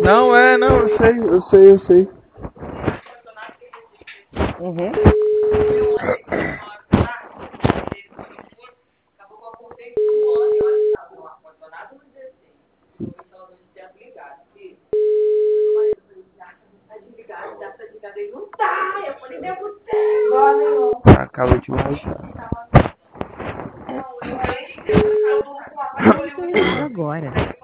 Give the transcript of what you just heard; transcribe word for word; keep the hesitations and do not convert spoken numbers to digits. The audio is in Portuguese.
Não, é, não, eu sei, eu sei, eu sei. Uhum. Acabei de baixar. Você está ligado agora.